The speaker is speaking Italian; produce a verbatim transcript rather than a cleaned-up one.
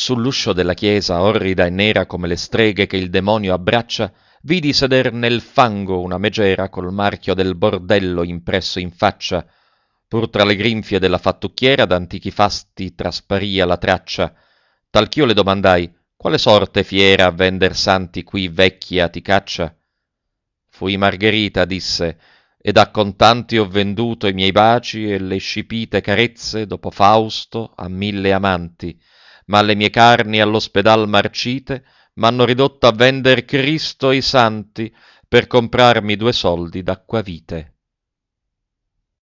Sull'uscio della chiesa, orrida e nera come le streghe che il demonio abbraccia, vidi seder nel fango una megera col marchio del bordello impresso in faccia. Pur tra le grinfie della fattucchiera d'antichi fasti trasparia la traccia. Tal ch'io le domandai: quale sorte fiera a vender santi qui vecchia ti caccia? Fui Margherita, disse, ed a contanti ho venduto i miei baci e le scipite carezze dopo Fausto a mille amanti, ma le mie carni all'ospedal marcite m'hanno ridotto a vender Cristo e i santi per comprarmi due soldi d'acquavite.